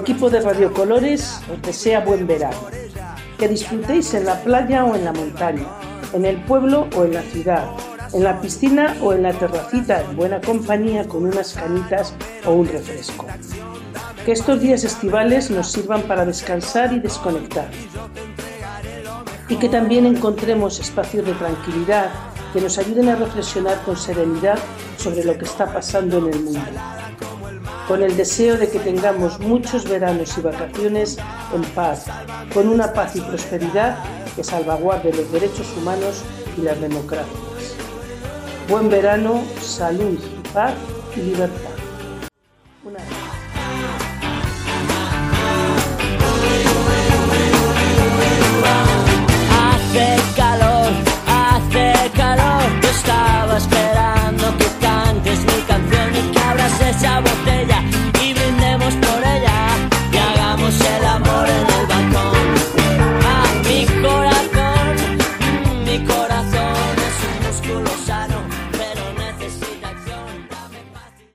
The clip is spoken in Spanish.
equipo de Radiocolores os desea buen verano. Que disfrutéis en la playa o en la montaña, en el pueblo o en la ciudad, en la piscina o en la terracita, en buena compañía con unas cañitas o un refresco. Que estos días estivales nos sirvan para descansar y desconectar. Y que también encontremos espacios de tranquilidad que nos ayuden a reflexionar con serenidad sobre lo que está pasando en el mundo. Con el deseo de que tengamos muchos veranos y vacaciones en paz, con una paz y prosperidad que salvaguarde los derechos humanos y las democracias. Buen verano, salud, paz y libertad.